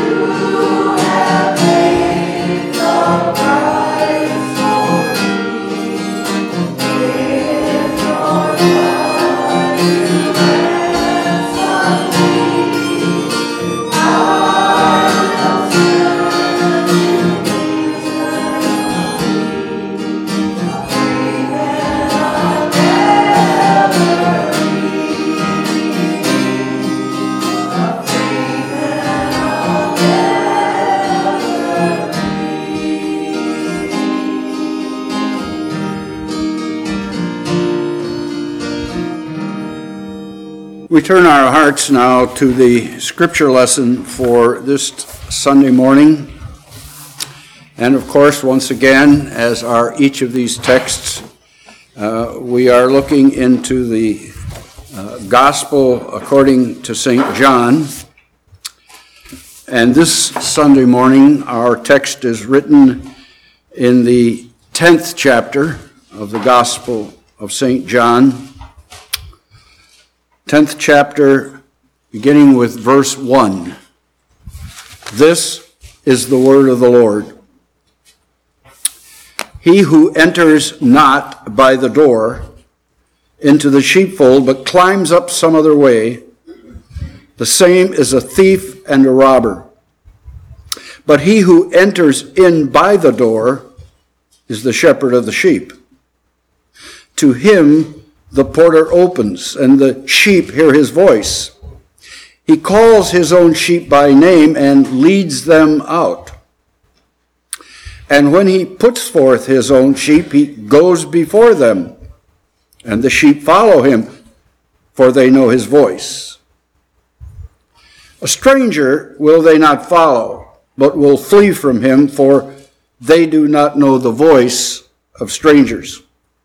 We turn our hearts now to the scripture lesson for this Sunday morning. And of course, once again, as are each of these texts, we are looking into the Gospel according to St. John. And this Sunday morning, our text is written in the 10th chapter of the Gospel of St. John. 10th chapter, beginning with verse 1. This is the word of the Lord. He who enters not by the door into the sheepfold, but climbs up some other way, the same is a thief and a robber. But he who enters in by the door is the shepherd of the sheep. To him the porter opens, and the sheep hear his voice. He calls his own sheep by name and leads them out. And when he puts forth his own sheep, he goes before them, and the sheep follow him, for they know his voice. A stranger will they not follow, but will flee from him, for they do not know the voice of strangers.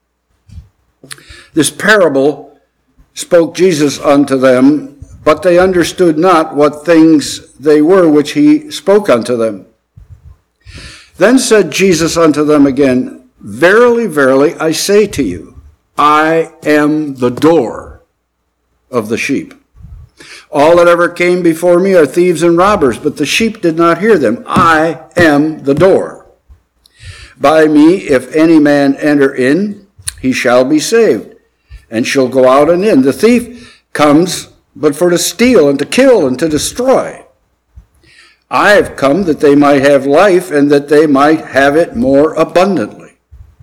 This parable spoke Jesus unto them, but they understood not what things they were which he spoke unto them. Then said Jesus unto them again, Verily, verily, I say to you, I am the door of the sheep. All that ever came before me are thieves and robbers, but the sheep did not hear them. I am the door. By me, if any man enter in, he shall be saved, and shall go out and in. The thief comes but for to steal and to kill and to destroy. I have come that they might have life, and that they might have it more abundantly.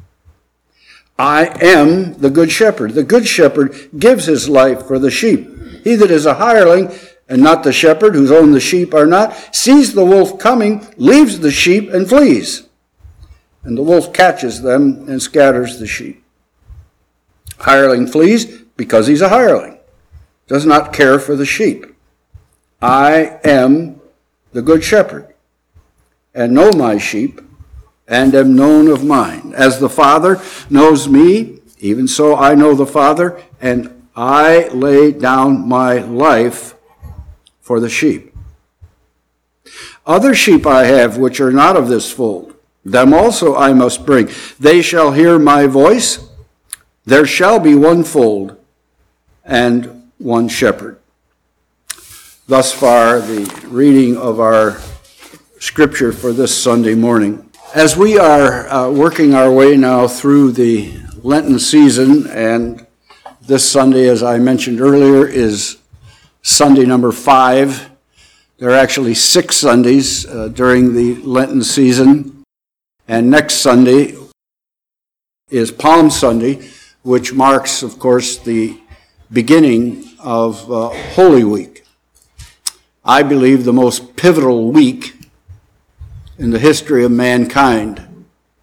I am the good shepherd. The good shepherd gives his life for the sheep. He that is a hireling, and not the shepherd, whose own the sheep are not, sees the wolf coming, leaves the sheep, and flees. And the wolf catches them and scatters the sheep. Hireling flees because he's a hireling, does not care for the sheep. I am the good shepherd, and know my sheep, and am known of mine. As the Father knows me, even so I know the Father, and I lay down my life for the sheep. Other sheep I have which are not of this fold, them also I must bring. They shall hear my voice. There shall be one fold and one shepherd. Thus far, the reading of our scripture for this Sunday morning. As we are working our way now through the Lenten season, and this Sunday, as I mentioned earlier, is Sunday number 5. There are actually 6 Sundays during the Lenten season, and next Sunday is Palm Sunday, which marks, of course, the beginning of Holy Week. I believe the most pivotal week in the history of mankind.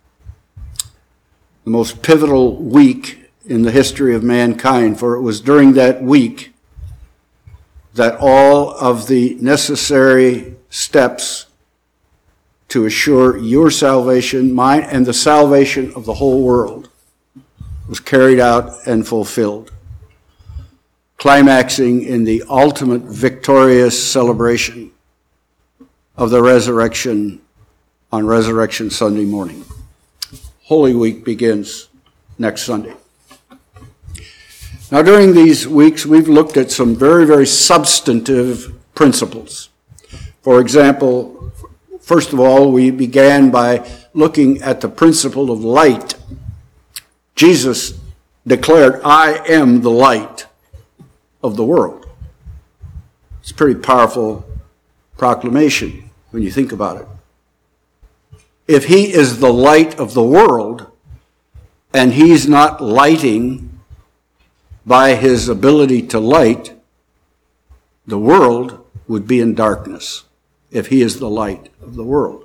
The most pivotal week in the history of mankind, for it was during that week that all of the necessary steps to assure your salvation, mine, and the salvation of the whole world was carried out and fulfilled, climaxing in the ultimate victorious celebration of the resurrection on Resurrection Sunday morning. Holy Week begins next Sunday. Now, during these weeks, we've looked at some very, very substantive principles. For example, first of all, we began by looking at the principle of light. Jesus declared, "I am the light of the world." It's a pretty powerful proclamation when you think about it. If he is the light of the world, and he's not lighting by his ability to light, the world would be in darkness if he is the light of the world.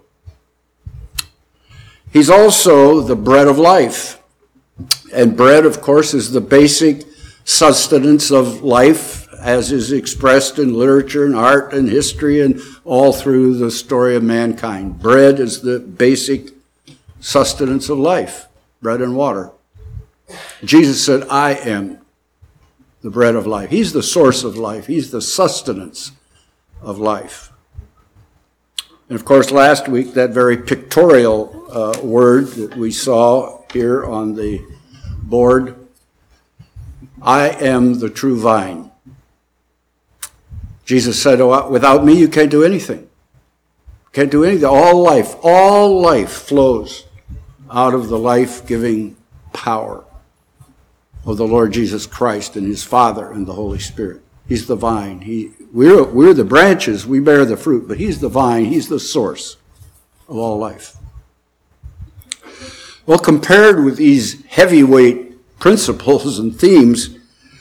He's also the bread of life. And bread, of course, is the basic sustenance of life, as is expressed in literature and art and history and all through the story of mankind. Bread is the basic sustenance of life, bread and water. Jesus said, "I am the bread of life." He's the source of life. He's the sustenance of life. And of course, last week, that very pictorial word that we saw here on the board, "I am the true vine." Jesus said, "Oh, without me, you can't do anything. Can't do anything. All life flows out of the life-giving power of the Lord Jesus Christ and his Father and the Holy Spirit. He's the vine. We're the branches. We bear the fruit, but he's the vine. He's the source of all life. Well, compared with these heavyweight principles and themes,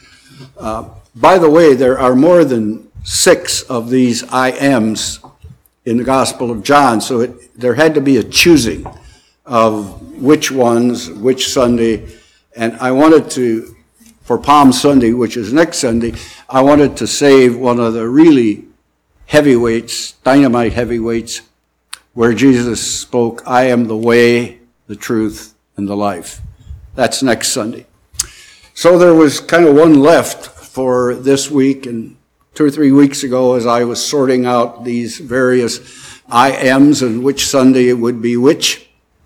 by the way, there are more than 6 of these I ams in the Gospel of John, so there had to be a choosing of which ones, which Sunday. And I wanted to, for Palm Sunday, which is next Sunday, I wanted to save one of the really heavyweights, dynamite heavyweights, where Jesus spoke, "I am the way, the truth, and the life." That's next Sunday. So there was kind of one left for this week, and 2 or 3 weeks ago, as I was sorting out these various I ams and which Sunday it would be which,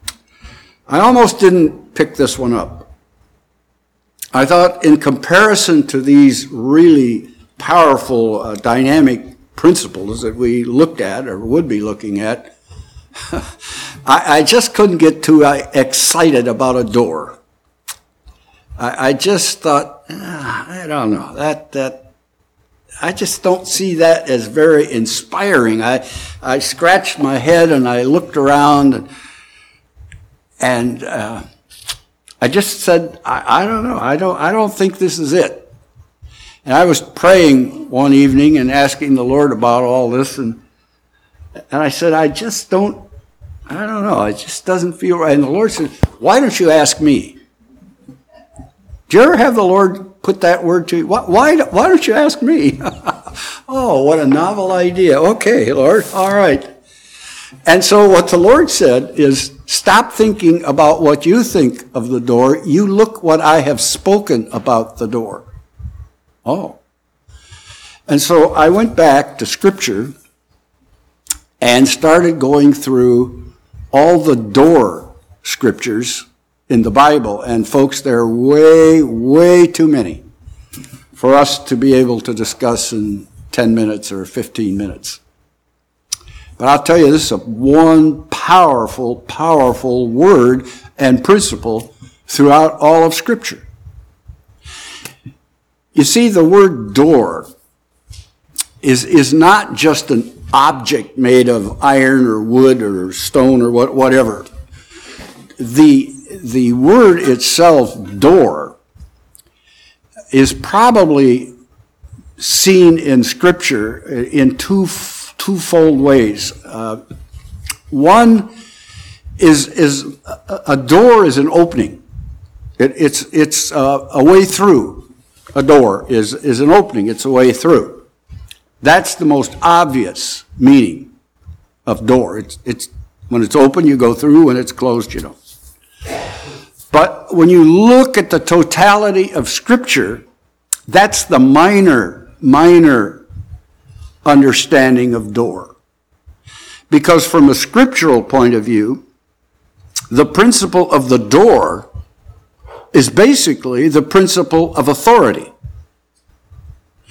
I almost didn't pick this one up. I thought, in comparison to these really powerful, dynamic principles that we looked at or would be looking at, I just couldn't get too excited about a door. I just thought, I don't know, that I just don't see that as very inspiring. I scratched my head and I looked around and I just said, I don't know. I don't think this is it. And I was praying one evening and asking the Lord about all this, and I said, I don't know. It just doesn't feel right. And the Lord said, "Why don't you ask me?" Do you ever have the Lord put that word to you? Why don't you ask me? Oh, what a novel idea. Okay, Lord, all right. And so what the Lord said is, stop thinking about what you think of the door. You look what I have spoken about the door. Oh. And so I went back to Scripture and started going through all the door scriptures in the Bible. And folks, there are way, way too many for us to be able to discuss in 10 minutes or 15 minutes. But I'll tell you, this is one powerful, powerful word and principle throughout all of Scripture. You see, the word door is not just an object made of iron or wood or stone or whatever. The word itself, door, is probably seen in Scripture in twofold ways. One is a door is an opening. It's a way through. A door is an opening. It's a way through. That's the most obvious meaning of door. It's when it's open, you go through. When it's closed, you don't. But when you look at the totality of Scripture, that's the minor understanding of door. Because from a scriptural point of view, the principle of the door is basically the principle of authority.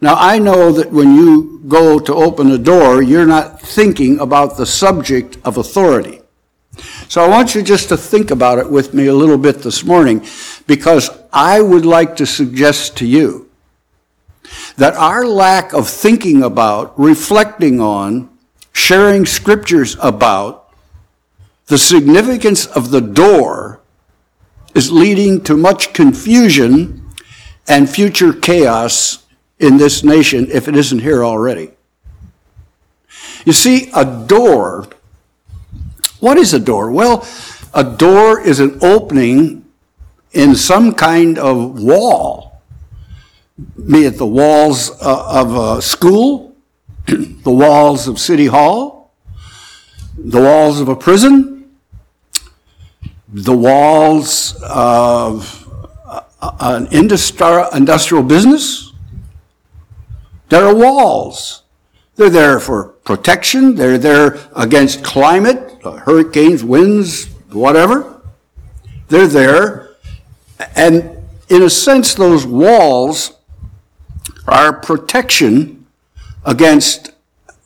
Now, I know that when you go to open a door, you're not thinking about the subject of authority. So I want you just to think about it with me a little bit this morning, because I would like to suggest to you that our lack of thinking about, reflecting on, sharing scriptures about the significance of the door is leading to much confusion and future chaos in this nation, if it isn't here already. You see, a door, what is a door? Well, a door is an opening in some kind of wall, be it the walls of a school, the walls of City Hall, the walls of a prison, the walls of an industrial business. There are walls. They're there for protection. They're there against climate, hurricanes, winds, whatever. They're there. And in a sense, those walls are protection against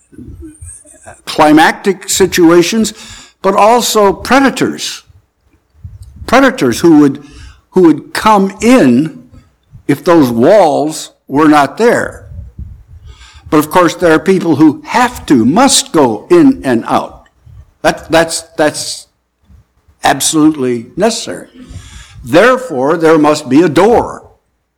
climactic situations, but also predators. Predators who would come in if those walls were not there. But of course, there are people who must go in and out. That's absolutely necessary. Therefore, there must be a door.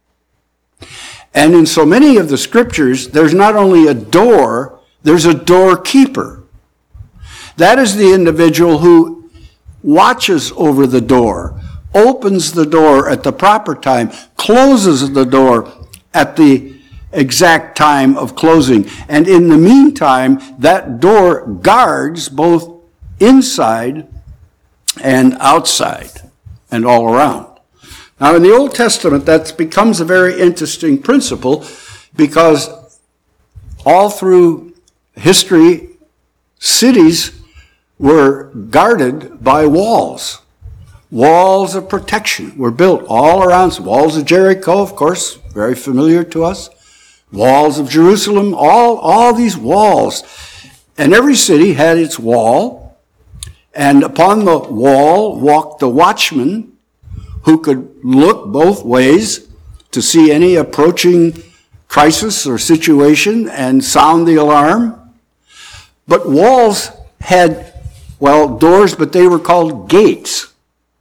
And in so many of the scriptures, there's not only a door, there's a doorkeeper. That is the individual who watches over the door, opens the door at the proper time, closes the door at the exact time of closing. And in the meantime, that door guards both inside and outside and all around. Now, in the Old Testament, that becomes a very interesting principle, because all through history, cities were guarded by walls. Walls of protection were built all around. Walls of Jericho, of course, very familiar to us. Walls of Jerusalem, all these walls. And every city had its wall. And upon the wall walked the watchman, who could look both ways to see any approaching crisis or situation and sound the alarm. But walls had, doors, but they were called gates.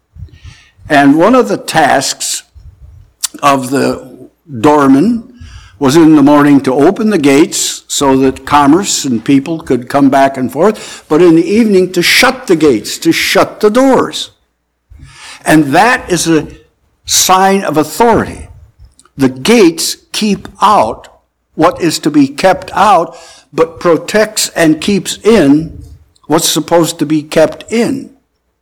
And one of the tasks of the doorman was in the morning to open the gates so that commerce and people could come back and forth, but in the evening to shut the gates, to shut the doors. And that is a sign of authority. The gates keep out what is to be kept out, but protects and keeps in what's supposed to be kept in.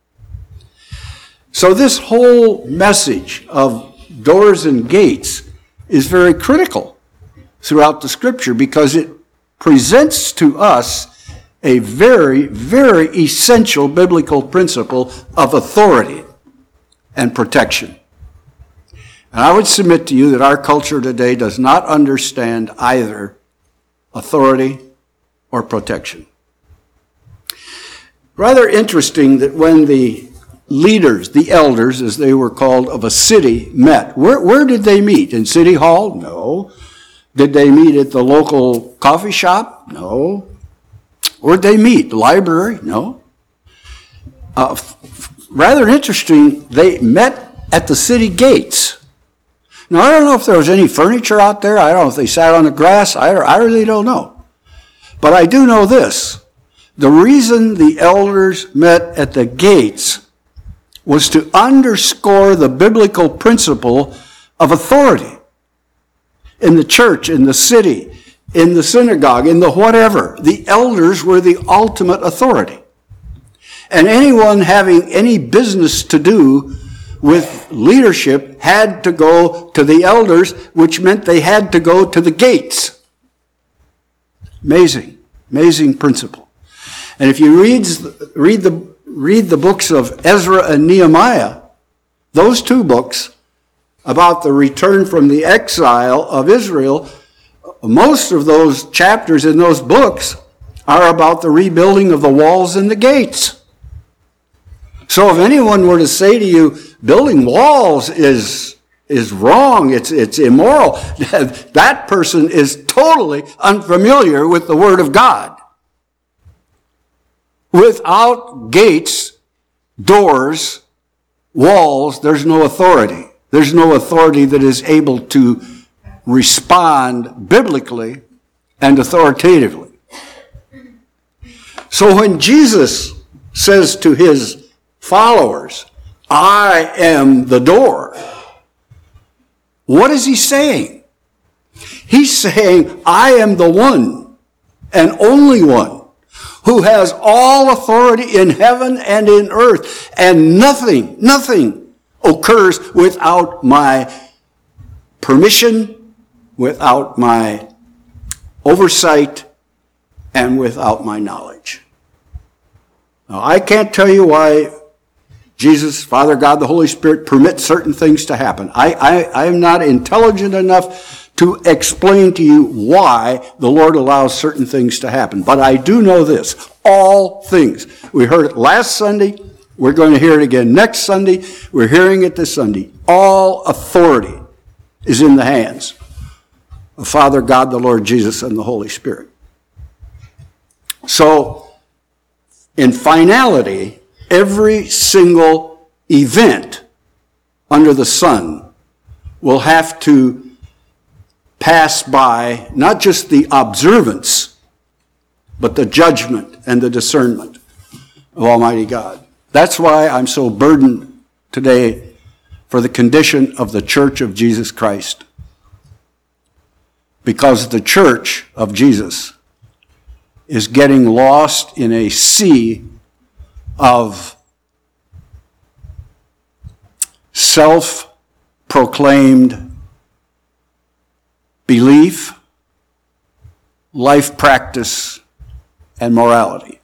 So this whole message of doors and gates is very critical throughout the scripture, because it presents to us a very, very essential biblical principle of authority and protection. And I would submit to you that our culture today does not understand either authority or protection. Rather interesting that when the leaders, the elders, as they were called, of a city met, where did they meet? In City Hall? No. Did they meet at the local coffee shop? No. Where'd they meet? The library? No. Rather interesting, they met at the city gates. Now, I don't know if there was any furniture out there. I don't know if they sat on the grass. I really don't know. But I do know this. The reason the elders met at the gates was to underscore the biblical principle of authority in the church, in the city, in the synagogue, in the whatever. The elders were the ultimate authority. And anyone having any business to do with leadership had to go to the elders, which meant they had to go to the gates. Amazing principle. And if you read the books of Ezra and Nehemiah, those two books about the return from the exile of Israel, most of those chapters in those books are about the rebuilding of the walls and the gates. So if anyone were to say to you, building walls is wrong, it's immoral, that person is totally unfamiliar with the Word of God. Without gates, doors, walls, there's no authority. There's no authority that is able to respond biblically and authoritatively. So when Jesus says to his followers, I am the door, what is he saying? He's saying, I am the one and only one who has all authority in heaven and in earth, and nothing occurs without my permission, without my oversight, and without my knowledge. Now, I can't tell you why Jesus, Father God, the Holy Spirit permit certain things to happen. I am not intelligent enough to explain to you why the Lord allows certain things to happen. But I do know this, all things. We heard it last Sunday. We're going to hear it again next Sunday. We're hearing it this Sunday. All authority is in the hands of Father God, the Lord Jesus, and the Holy Spirit. So, in finality, every single event under the sun will have to pass by not just the observance, but the judgment and the discernment of Almighty God. That's why I'm so burdened today for the condition of the Church of Jesus Christ. Because the Church of Jesus is getting lost in a sea of self-proclaimed belief, life practice, and morality.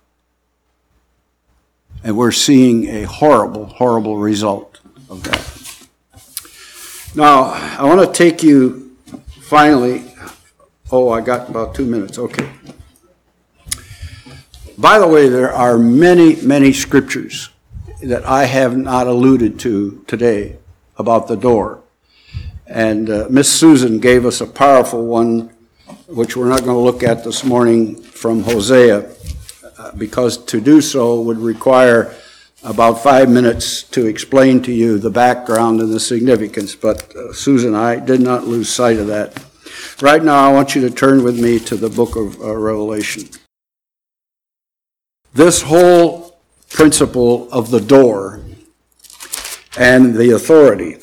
And we're seeing a horrible, horrible result of that. Now, I want to take you finally, I got about 2 minutes, okay. By the way, there are many, many scriptures that I have not alluded to today about the door. And Miss Susan gave us a powerful one, which we're not going to look at this morning, from Hosea, because to do so would require about 5 minutes to explain to you the background and the significance. But Susan and I did not lose sight of that. Right now, I want you to turn with me to the book of Revelation. This whole principle of the door and the authority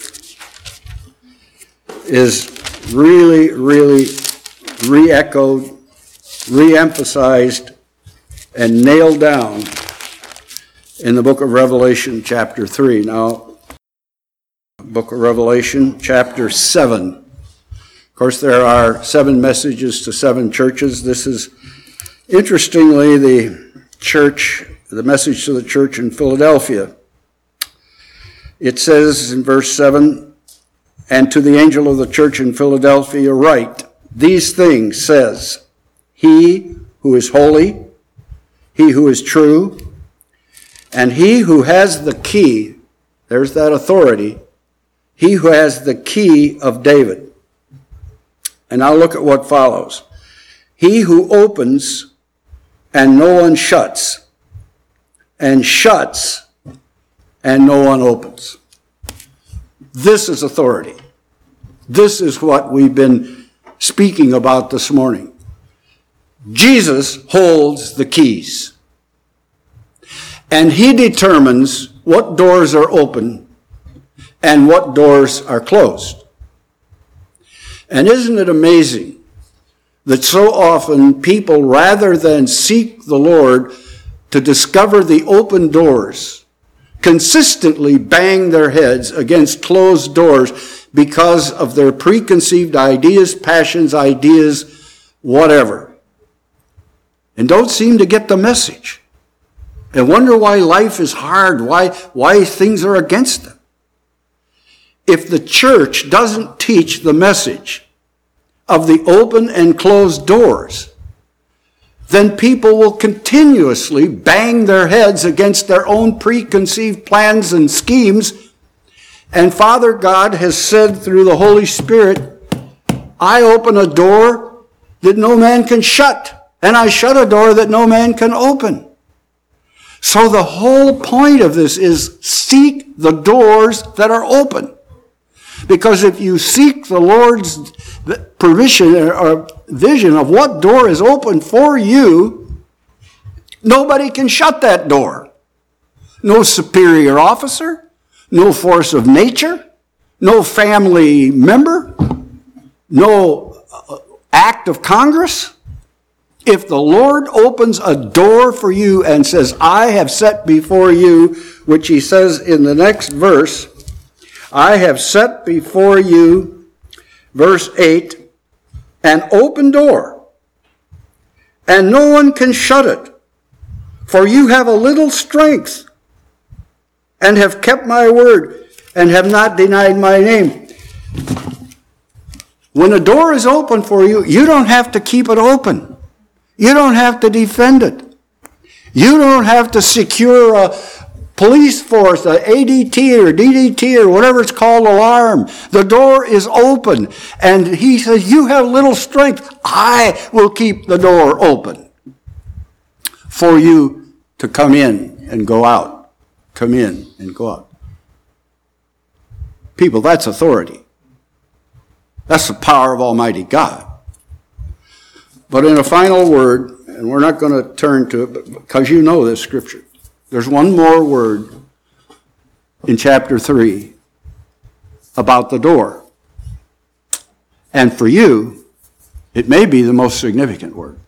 is really, really re-echoed, re-emphasized, and nailed down in the book of Revelation, chapter 3. Now, book of Revelation, chapter 7. Of course, there are 7 messages to 7 churches. This is, interestingly, the message to the church in Philadelphia. It says in verse 7, and to the angel of the church in Philadelphia write, these things says, he who is holy, he who is true, and he who has the key, there's that authority, he who has the key of David. And now look at what follows. He who opens and no one shuts, and shuts and no one opens. This is authority. This is what we've been speaking about this morning. Jesus holds the keys. And he determines what doors are open and what doors are closed. And isn't it amazing that so often people, rather than seek the Lord to discover the open doors, consistently bang their heads against closed doors because of their preconceived ideas, passions, ideas, whatever, and don't seem to get the message, and wonder why life is hard, why things are against them. If the church doesn't teach the message of the open and closed doors, then people will continuously bang their heads against their own preconceived plans and schemes. And Father God has said through the Holy Spirit, I open a door that no man can shut, and I shut a door that no man can open. So the whole point of this is seek the doors that are open. Because if you seek the Lord's provision or vision of what door is open for you, nobody can shut that door. No superior officer, no force of nature, no family member, no act of Congress. If the Lord opens a door for you and says, I have set before you, which he says in the next verse, I have set before you, verse 8, an open door, and no one can shut it. For you have a little strength, and have kept my word, and have not denied my name. When a door is open for you, you don't have to keep it open. You don't have to defend it. You don't have to secure a police force, a ADT or DDT or whatever it's called, alarm. The door is open. And he says, you have little strength. I will keep the door open for you to come in and go out. Come in and go out. People, that's authority. That's the power of Almighty God. But in a final word, and we're not going to turn to it because you know this scripture, there's one more word in chapter 3 about the door. And for you, it may be the most significant word.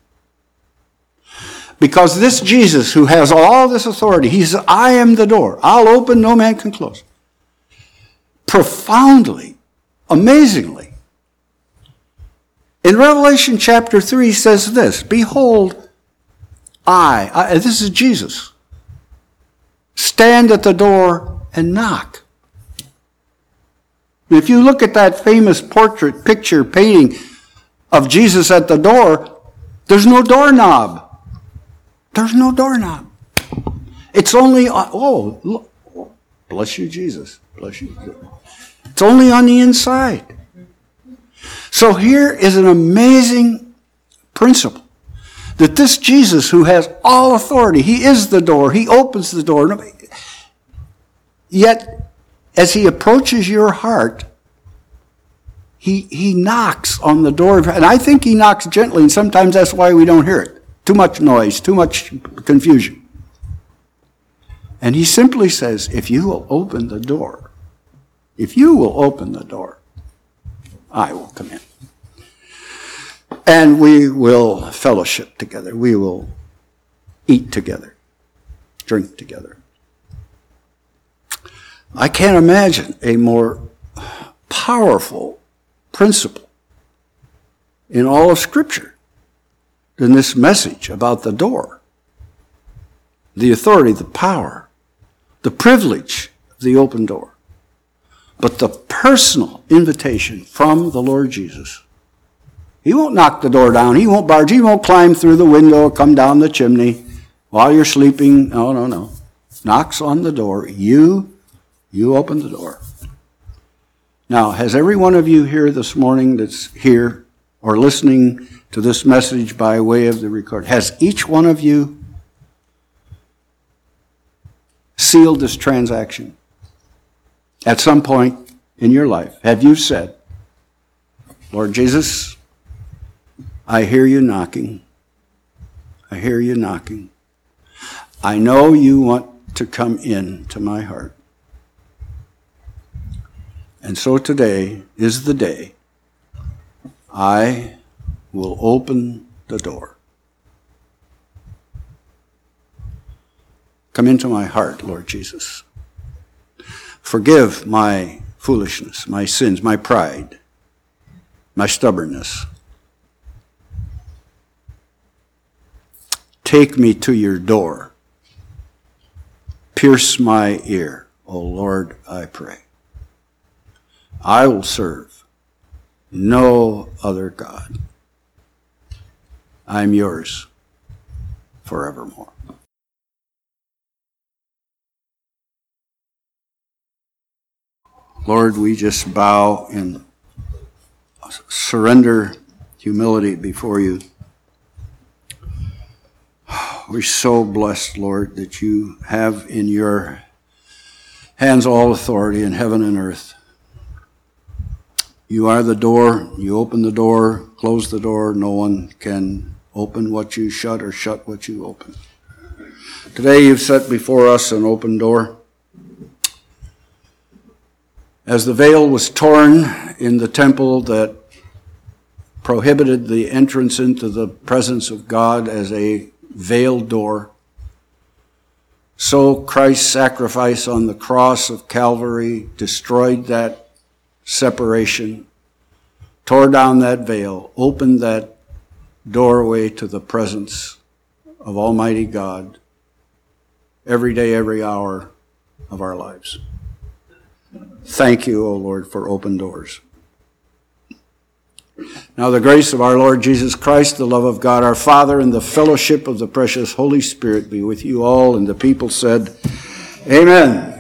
Because this Jesus who has all this authority, he says, I am the door. I'll open, no man can close. Profoundly, amazingly, in Revelation chapter 3 says this, behold, I, this is Jesus, stand at the door and knock. If you look at that famous portrait picture painting of Jesus at the door, there's no doorknob. There's no doorknob. It's only, look, bless you, Jesus. Bless you. It's only on the inside. So here is an amazing principle that this Jesus who has all authority, he is the door, he opens the door. Yet, as he approaches your heart, he knocks on the door. And I think he knocks gently, and sometimes that's why we don't hear it. Too much noise, too much confusion. And he simply says, if you will open the door, I will come in. And we will fellowship together. We will eat together, drink together. I can't imagine a more powerful principle in all of Scripture than this message about the door. The authority, the power, the privilege of the open door. But the personal invitation from the Lord Jesus. He won't knock the door down. He won't barge. He won't climb through the window or come down the chimney while you're sleeping. No. Knocks on the door. You open the door. Now, has every one of you here this morning that's here or listening to this message by way of the record, has each one of you sealed this transaction? At some point in your life, have you said, Lord Jesus, I hear you knocking. I hear you knocking. I know you want to come in to my heart. And so today is the day I will open the door. Come into my heart, Lord Jesus. Forgive my foolishness, my sins, my pride, my stubbornness. Take me to your door. Pierce my ear, O Lord, I pray. I will serve no other God. I'm yours forevermore. Lord, we just bow in surrender, humility before you. We're so blessed, Lord, that you have in your hands all authority in heaven and earth. You are the door. You open the door, close the door. No one can open what you shut or shut what you open. Today you've set before us an open door. As the veil was torn in the temple that prohibited the entrance into the presence of God as a veiled door, so Christ's sacrifice on the cross of Calvary destroyed that separation, tore down that veil, opened that doorway to the presence of Almighty God every day, every hour of our lives. Thank you, O Lord, for open doors. Now the grace of our Lord Jesus Christ, the love of God our Father, and the fellowship of the precious Holy Spirit be with you all. And the people said, Amen.